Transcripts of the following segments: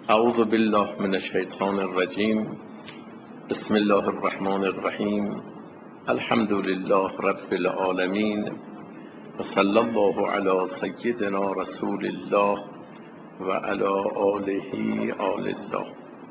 اعوذ بالله من الشیطان الرجیم. بسم الله الرحمن الرحیم. الحمد لله رب العالمین و صلی الله علی سیدنا رسول الله و علی آله آل الله.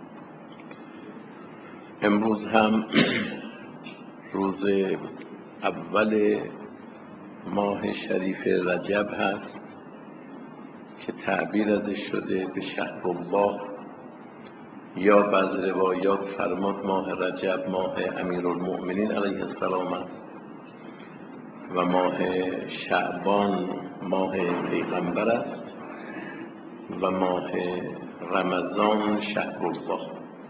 امروز هم روز اول ماه شریف رجب هست که تعبیر ازش شده به شهر الله، یا بعض روایات فرمود ماه رجب ماه امیرالمؤمنین علیه السلام است و ماه شعبان ماه پیغمبر است و ماه رمضان شهر الله.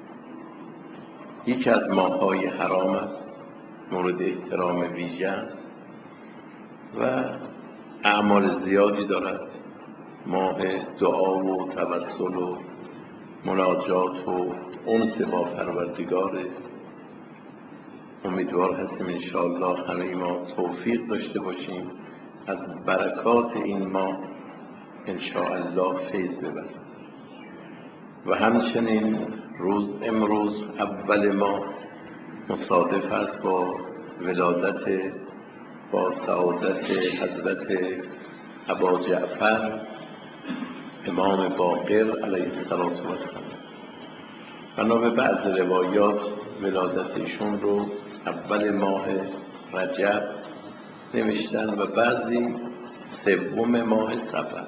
یکی از ماه‌های حرام است، مورد احترام ویژه است و اعمال زیادی دارد. ماه دعا و توسل و مناجات و انس با پروردگار. امیدوار هستیم انشاءالله همه ما توفیق داشته باشیم از برکات این ماه انشاءالله فیض ببریم. و همچنین امروز اول ماه مصادف است با ولادت با سعادت حضرت ابا جعفر امام باقر علیه السلام. بنا به بعض روایات ولادتشون رو اول ماه رجب نوشتن و بعضی سوم ماه صفر.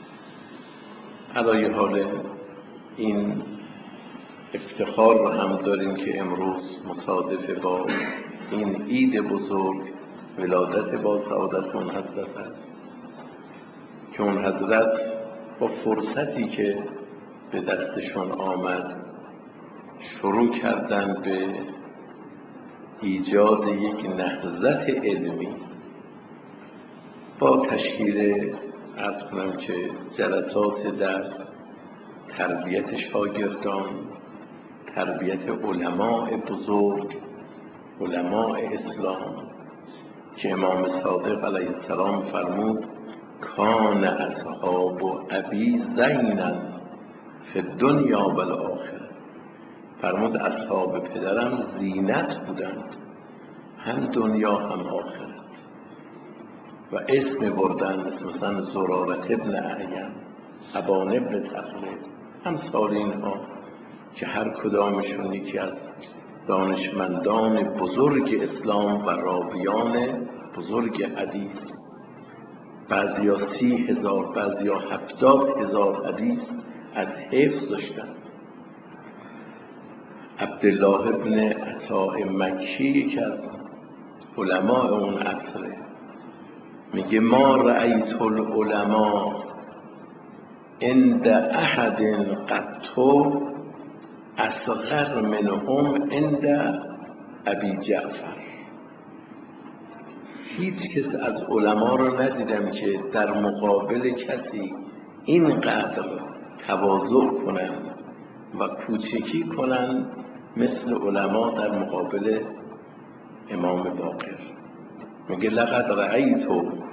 علی حال این افتخار رو هم داریم که امروز مصادف با این عید بزرگ ولادت با سعادت اون حضرت است که اون حضرت با فرصتی که به دستشون آمد شروع کردن به ایجاد یک نهضت علمی با تشکیل عرض کنم که جلسات درس، تربیت شاگردان، تربیت علماء بزرگ، علماء اسلام که امام صادق علیه السلام فرمود کان اصحاب ابی زینا فی الدنیا و الاخره. فرمود اصحاب پدرم زینت بودند، هم دنیا هم آخرت. و اسم بردن مثلا زرارت ابن اعین، ابان ابن تغلب، همسال اینها که هر کدامشون یکی از دانشمندان بزرگ اسلام و راویان بزرگ حدیث، بعضیا 30,000 بعضیا 70,000 حدیث از حفظ داشتن. عبدالله ابن عطاء مکی یکی از علماء اون عصره میگه ما رأیت العلماء عند احد قط اصغر منهم عند ابی جعفر. هیچ کس از علما رو ندیدم که در مقابل کسی اینقدر تواضع کنن و کوچکی کنن مثل علما در مقابل امام باقر. میگه لقد رأیت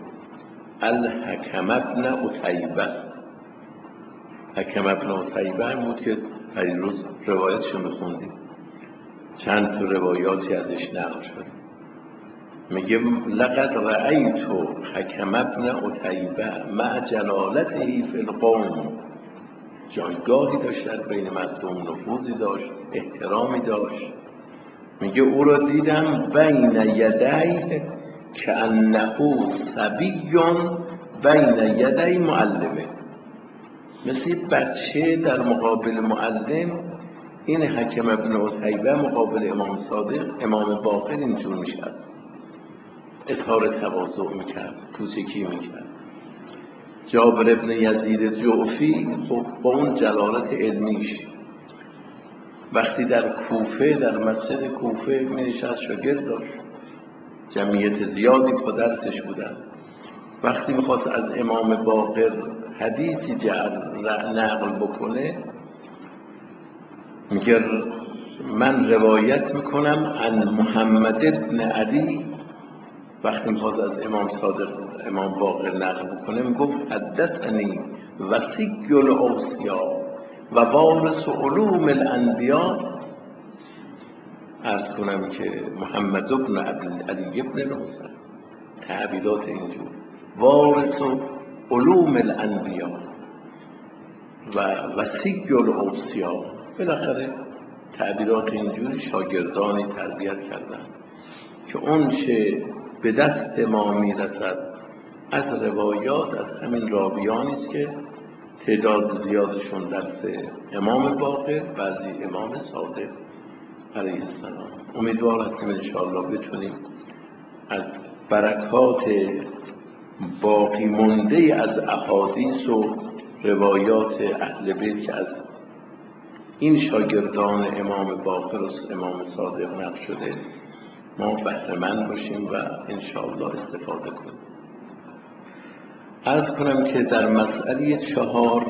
الحکم ابن عتیبه. حکم ابن عتیبه هم بود که پریروز روایتشو میخوندیم، چند تا روایاتی ازش نقل شد. میگه لقد رأیت حکم ابن عتیبه مع جلالته فی القوم. جایگاهی داشت در بین مردم، نفوذی داشت، احترامی داشت. میگه او را دیدم بین یدیه کأنه صبی بین یدی معلمه. مثل بچه در مقابل معلم. این حکم ابن عتیبه مقابل امام صادق، امام باقر اینجور میشست، اظهار تواضع میکرد، کوچکی میکرد. جابر ابن یزید جعفی خب با اون جلالت علمیش وقتی در کوفه، در مسجد کوفه می نشست، شاگرد داشت، جمعیت زیادی پا درسش بودن. وقتی میخواست از امام باقر حدیثی نقل بکنه میگه من روایت میکنم عن محمد ابن علی. وقتی میخواست از امام صادق امام باقر نقل بکنه میگفت حدثنی وصی الاوصیا و وارث علوم الانبیا. عرض کنم که محمد بن علی بن الحسین، تعبیرات اینجور وارث علوم الانبیا و وصی الاوصیا، بالاخره تعبیرات اینجوری شاگردانی تربیت کردن که اون چه به دست ما میرسد از روایات از همین راویانی است که تعداد زیادشون درس امام باقر، بعضی امام صادق علیه السلام. امیدوار هستیم انشاءالله بتونیم از برکات باقی مانده از احادیث و روایات اهل بیت که از این شاگردان امام باقر و امام صادق نقل شده ما بهره‌مند باشیم و انشاءالله استفاده کنیم. عرض کنم که در مسئله 4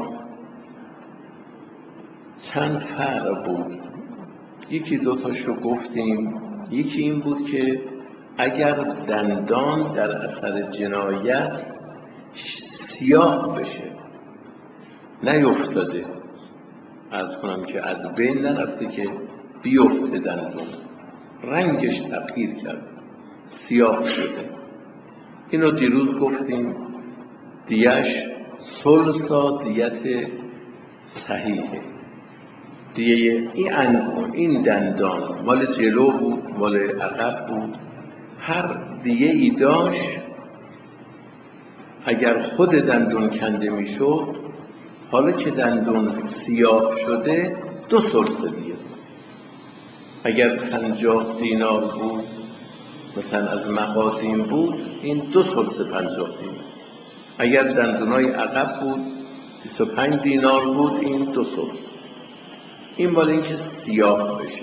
چند فرق بود. یکی دوتاشو گفتیم. یکی این بود که اگر دندان در اثر جنایت سیاه بشه، نیفتاده، عرض کنم که از بین نرفته که بیفته دندان، رنگش تغییر کرد، سیاه شده، اینو دیروز گفتیم دیهش ثلث دیت صحیحه. دیه این انگون، این دندان مال جلو بود مال عقب بود، هر دیه ای داشت. اگر خود دندون کنده می شد، حالا که دندون سیاه شده 2 ثلث دیه. اگر 50 دینار بود مثلا از مقادیم بود، این 2 ثلث 50 دینار. اگر دندونای عقب بود 25 دینار بود، این 2 ثلث. این مال این که سیاه بشه.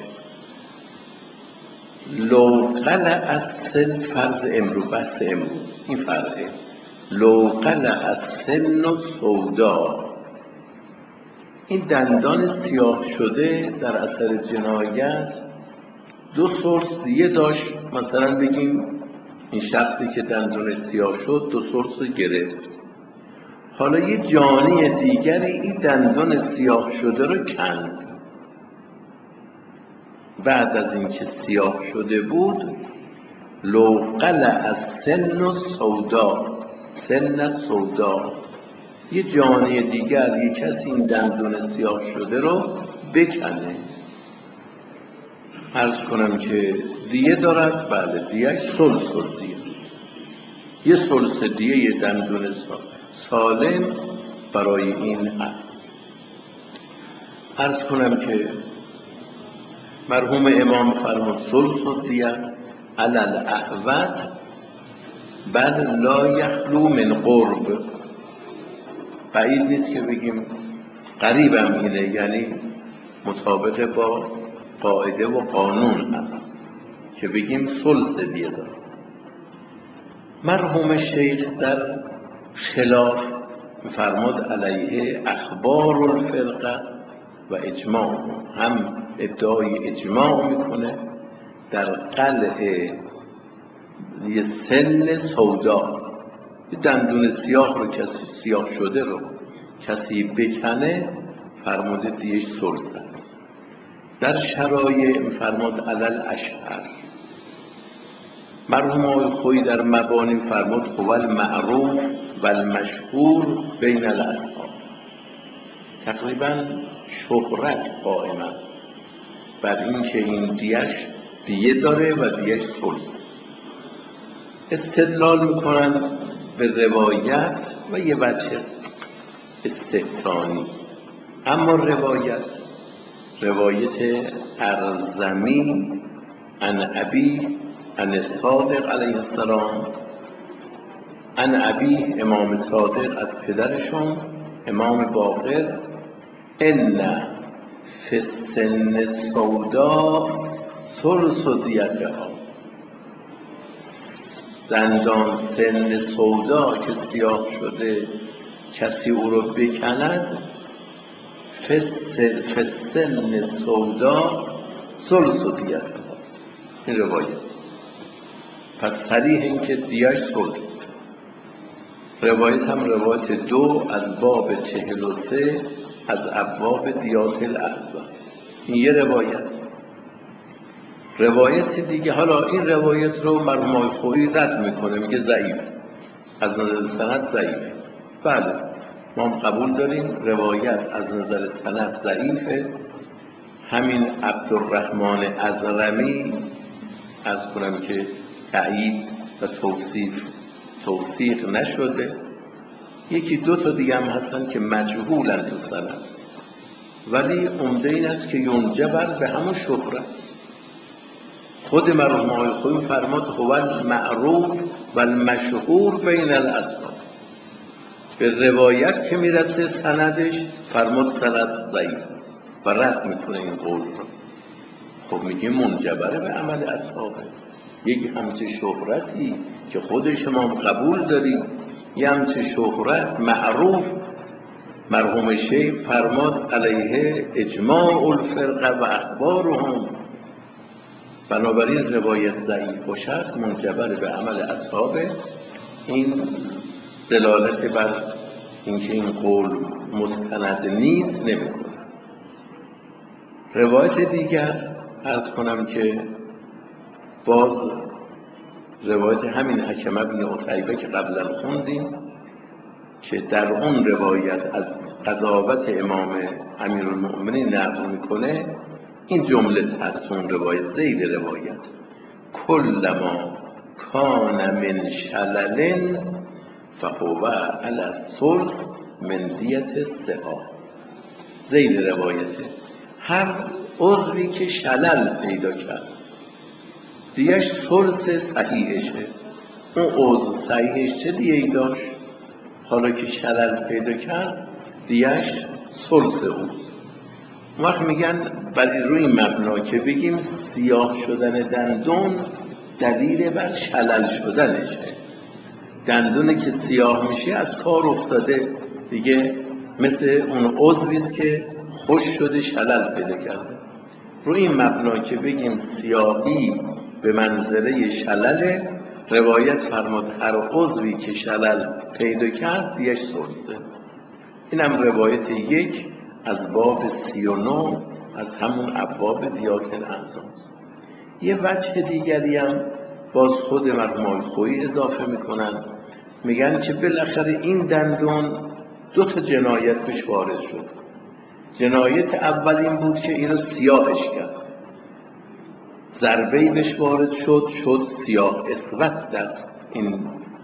لو قلع السن، فرض امروز، بحث امروز این فرقه. لو قلع السن سودا، این دندان سیاه شده در اثر جنایت 2 ثلث دیه داشت. مثلا بگیم این شخصی که دندان سیاه شد 2 ثلث گرفت، حالا یه جانی دیگری این دندان سیاه شده رو کند. بعد از اینکه سیاه شده بود، لو قلع السن سودا، سن سودا، یه جانی دیگر، یه کسی این دندون سیاه شده رو بکنه. عرض کنم که دیه دارد، بله دیهش ثلث دیه، یه ثلث دیه یه دندون سالم برای این هست. عرض کنم که مرحوم امام فرمود ثلث دیه علی الاعوج بل لا یخلو من قرب. بعید نیست که بگیم قریبم اینه، یعنی مطابق با قاعده و قانون هست که بگیم ثلث دیه داره. مرحوم شیخ در خلاف فرمود علیه اخبار الفرقه و اجماع، هم ادعای اجماع میکنه در قلع یه سن سودا، دندون سیاه رو کسی سیاه شده رو کسی بکنه، فرموده دیش ثلث است. در شرایع فرمود علل اشهر. مرحوم آقای خویی در مبانی فرمود هو المعروف و المشهور بین الاصحاب. تقریبا شهرت قائم است بر این که این دیش دیه داره و دیش ثلث. استدلال میکنن به روایت و یه وجه استحسانی. اما روایت ارزمی عن ابی عن صادق علیه السلام، عن ابی امام صادق از پدرشون امام باقر، ان فی السن سودا ثلث دیتها، دندان سن سودا که سیاه شده کسی او رو بکند، فی السن سودا ثلث دیتها. این روایت پس صریح این که دیش ثلث. روایت هم روایت 2 از باب 43 از ابواب دیات الاعضا. این یه روایت دیگه. حالا این روایت رو مرحوم آقای خویی رد میکنه، میگه ضعیف، از نظر سند ضعیف. بله ما هم قبول داریم روایت از نظر سند ضعیفه. همین عبدالرحمن ازرمی از کنم که تأیید و توصیق نشده. یکی دو تا دیگه هم هستن که مجهولن تو سند، ولی عمده این است که ینجبر به همون شهرت. خود مرحوم آقای خویی فرماد هو المعروف و المشهور بین الاصحاب. به روایت که میرسه سندش فرماد سند ضعیف است و رد میکنه این قول رو. خب میگه منجبره به عمل اصحابه. یک همچه شهرتی که خود شما هم قبول دارید، یه همچه شهرت معروف، مرحوم شیخ فرماد علیه اجماع الفرقه و اخبارهم. بنابراین روایت ضعیف باشد منجبر به عمل اصحابه. این دلالت بر اینکه این قول مستند نیست نمیکنه. روایت دیگر عرض کنم که باز روایت همین حکم بن عتیبه که قبلا خوندیم که در اون روایت از قضاوت امام امیرالمؤمنین نقل میکنه، این جمله هست اون روایت ذیل روایت کلما کان من شلل فهو علی الثلث من دیت الصحاح. ذیل روایته هر عضوی که شلل پیدا کرد دیگهش ثلث صحیحشه. اون عضو صحیحش چه دیگه‌ای داشت؟ حالا که شلل پیدا کرد دیگهش ثلث عضو. وقت میگن برای روی مبنا که بگیم سیاه شدن دندون دلیل بر شلل شدنشه. دندونی که سیاه میشه از کار افتاده دیگه، مثل اون عضویست که خوش شده شلل پیدا کرده. روی این مبنا که بگیم سیاهی به منزله شلله، روایت فرماد هر عضوی که شلل پیدا کرد دیگه ثلثه. اینم روایت یک از باب 39 از همون ابواب دیات الاعضا. یه وجه دیگری هم باز خود مرحوم خویی اضافه میکنن، میگن که بالاخره این دندون دو تا جنایت بهش وارد شد. جنایت اول این بود که اینو سیاهش کرد، ضربه‌ای بهش وارد شد سیاه اسودت این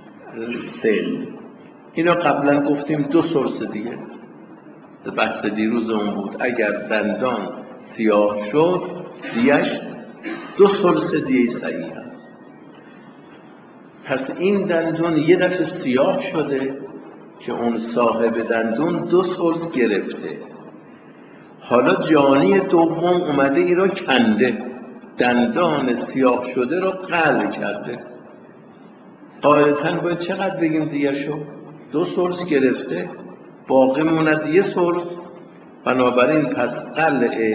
سن. اینا قبلا گفتیم دو سورس دیگه، بحث دیروز اون بود، اگر دندان سیاه شد دیگهش دو سورس دیگه صحیح هست. پس این دندون یه دفعه سیاه شده که اون صاحب دندون دو سورس گرفته. حالا جانی دوم اومده ای را کنده، دندان سیاه شده را قلع کرده. قاعدتاً باید چقدر بگیم دیگه شو؟ دو سورس گرفته، باقی موند یه سورس. بنابراین پس قلع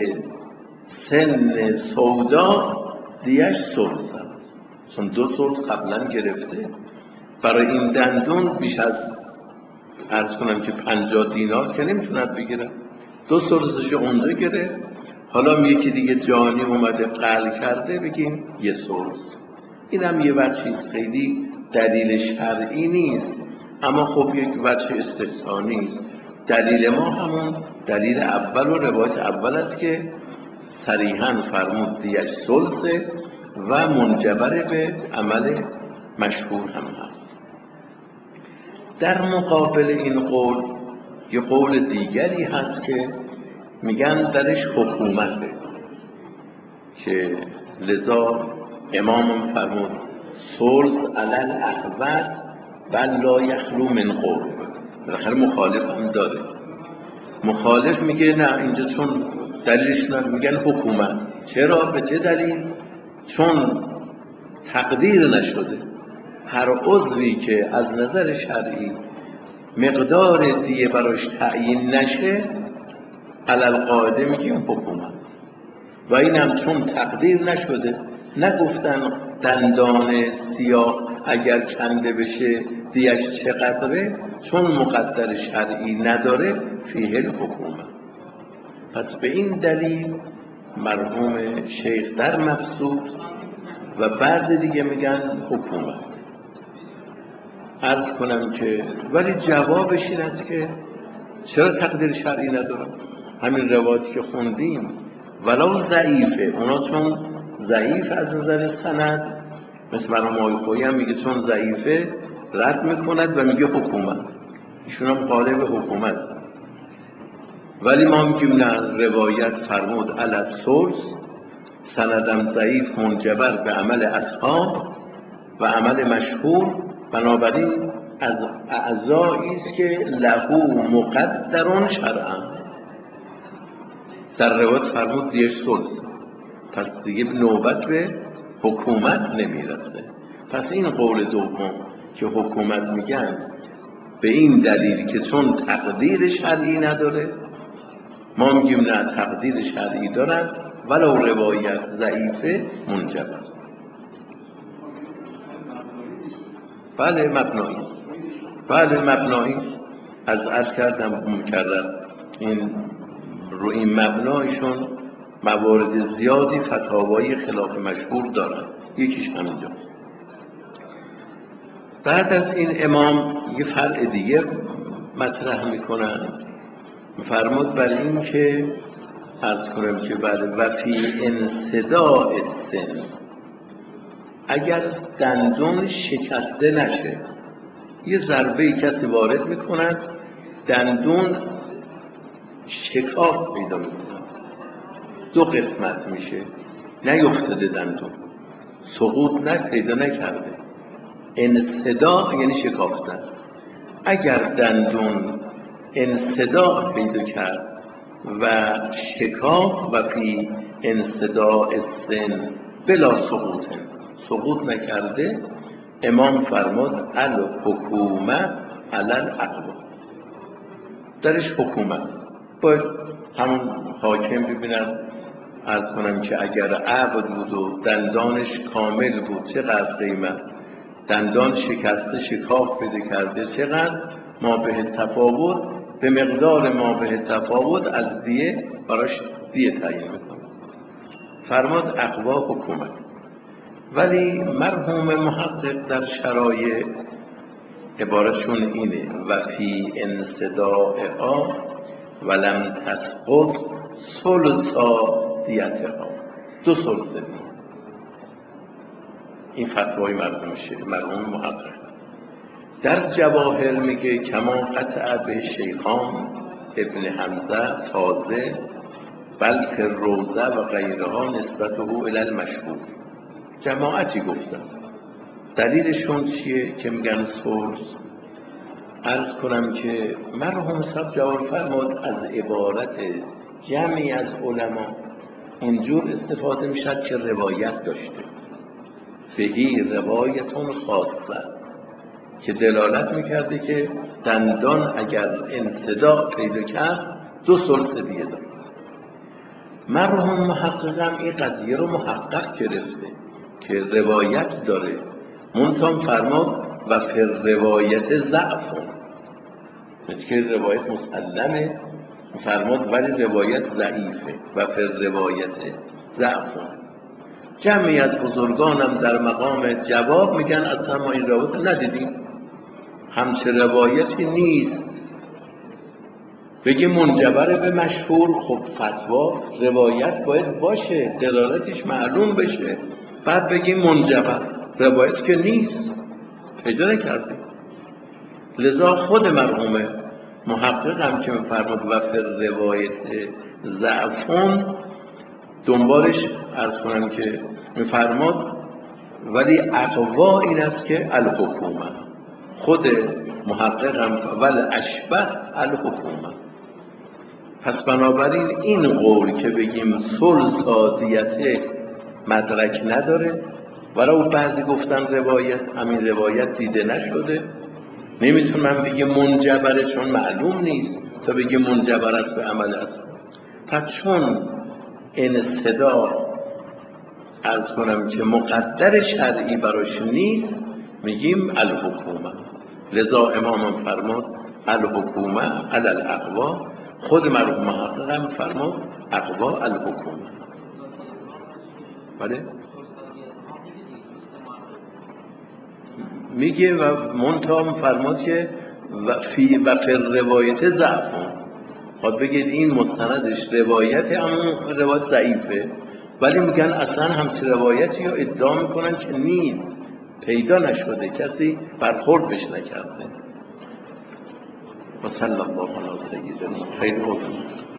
سن سودا دیگهش سورس هست، چون دو سورس قبلا گرفته. برای این دندون بیش از عرض کنم که 50 دینار که نمیتوند بگیرم، دو سورسش اونجا گرفت. حالا یکی دیگه جانی اومده قلع کرده، بگیم یه سورس. اینم یه وجهیست، خیلی دلیل شرعی نیست، اما خب یک وجه استثنایی است. دلیل ما همون دلیل اول و روایت اول است که صریحاً فرمود دیگه‌اش ثلثه و منجبر به عمل مشهور هم هست. در مقابل این قول یه قول دیگری هست که میگن درش حکومته، که لذا امام فرمود ثلث علی الاحوط بل لا یخلو من قول. بالاخره مخالف هم داره. مخالف میگه نه اینجا چون دلیلش میگن حکومت. چرا؟ به چه دلیل؟ چون تقدیر نشده. هر عضوی که از نظر شرعی مقدار دیه براش تعیین نشه علالقاعده میگیم حکومت. و اینم چون تقدیر نشده، نگفتن دندان سیاه اگر کنده بشه دیش چقدره، چون مقدر شرعی نداره فیه الحکومت. پس به این دلیل مرحوم شیخ در مبسوط و بعض دیگه میگن حکومت. عرض کنم که ولی جوابش این است که چرا تقدیر شرعی ندارم؟ همین روایتی که خوندیم ولو ضعیفه، اونا چون ضعیف از نظر سند، مثل مرحوم آقای خویی هم میگه چون ضعیفه رد میکند و میگه حکومت، ایشون هم قالب حکومت. ولی ما میگیم نه، روایت فرمود علی الثلث، سندم ضعیف منجبر به عمل اصحاب و عمل مشهور، بنابراین از اعضایی است که له مقدر شرعا. در روایت فرمود دیش ثلث، پس دیگه نوبت به حکومت نمیرسه. پس این قول دوم که حکومت میگن به این دلیل که چون تقدیر شرعی نداره، ما میگیم نه، تقدیر شرعی دارن ولو روایت ضعیفه منجبر. بله مبنایی، بله مبنایی. از عرض کردم مکرر رو این مبنایشون موارد زیادی فتاوای خلاف مشهور دارن، یکیش همینجاست. بعد از این امام یه فرع دیگه مطرح میکنن، فرمود بر این که عرض کنم که بله و فی انصداع السن، اگر دندون شکسته نشه، یه ضربه کسی وارد میکند دندون شکاف پیدا میکنه، دو قسمت میشه، نیفتاده دندون، سقوط پیدا نکرده، انصداع یعنی شکافتن. اگر دندون انصداع پیدا کرد و شکاف و فی انصداع السن بلا سقوط نکرده، امام فرمود الحکومه علی الاقوی، درش حکومت باید همون حاکم ببیند. عرض کنم که اگر عقد بود و دندانش کامل بود چقدر قیمت، دندان شکسته شکاف پیدا کرده چقدر، ما به تفاوت به مقدار ما به تفاوت از دیه براش دیه تعیین میکنه. فرماد اقوا حکومت. ولی مرحوم محقق در شرایع عبارتشون اینه و فی انصداعها ولم تسقط ثلثا دیتها، دو ثلث دیه. این فتوای مرحوم محقق. در جواهر میگه کما قطع به شیخان ابن حمزه تازه بل فی الروضه و غیرها نسبته الی المشهور. جماعتی گفتن دلیلشون چیه که میگن ثلث؟ عرض کنم که مرحوم صاحب جواب فرمود از عبارت جمعی از علما اینجور استفاده میشد که روایت داشته، بهی روایتون خاصه، که دلالت میکرده که دندان اگر انصداع پیدا کرد دو ثلث دیگه داره. مرحوم محققم این قضیه رو محقق گرفته که روایت داره، منتها فرمود و فی روایت ضعفون، مثل که روایت مسلمه، فرمود ولی روایت ضعیفه و فی روایت ضعفون. جمعی از بزرگانم در مقام جواب میگن اصلا ما این روایت ندیدیم، همچه روایتی نیست. بگی منجبر به مشهور، خب فتوا روایت باید باشه، دلالتش معلوم بشه، بعد بگی منجبر، روایت که نیست، پیدا نکردیم. لذا خود مرحوم محقق هم که فرمود و فی روایت ضعفون، دنبالش عرض کنم که میفرماد ولی اقوا این است که الحکومه. خود محقق هم ولی اشبه الحکومه. پس بنابراین این قول که بگیم ثلث دیت مدرک نداره، ولو بعضی گفتن روایت، همین روایت دیده نشده، نمیتونم بگه منجبره چون معلوم نیست، تا بگه منجبر است به عمل است. پس چون انصداع عرض کنم که مقدر شرعی براش نیست، میگیم الحکومه. لذا امام فرمود الحکومه علی الاقوا خود مرحوم محقق هم فرمود اقوا الحکومه. بله میگه و منتها فرمود که و فی روایت ضعفون، خب بگید این مستندش روایت، اما روایت ضعیفه، ولی میگن اصلا همچه روایتی رو ادعا میکنن که نیست، پیدا نشده، کسی برخورد بهش نکرده. و صلی الله علی سیدنا خیر